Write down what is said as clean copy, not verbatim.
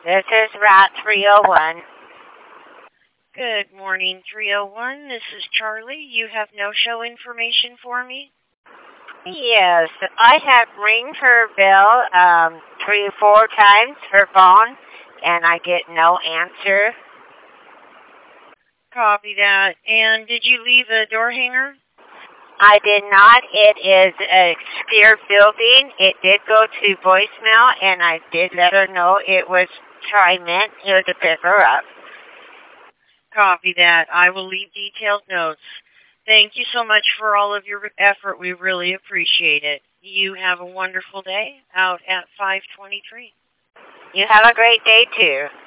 This is Route 301. Good morning, 301. This is Charlie. You have no-show information for me? Yes, I have ring her bell 3 or 4 times, her phone, and I get no answer. Copy that. And did you leave a door hanger? I did not. It is a secure building. It did go to voicemail, and I did let her know it was meant here to pick her up. Copy that. I will leave detailed notes. Thank you so much for all of your effort. We really appreciate it. You have a wonderful day out at 523. You have a great day, too.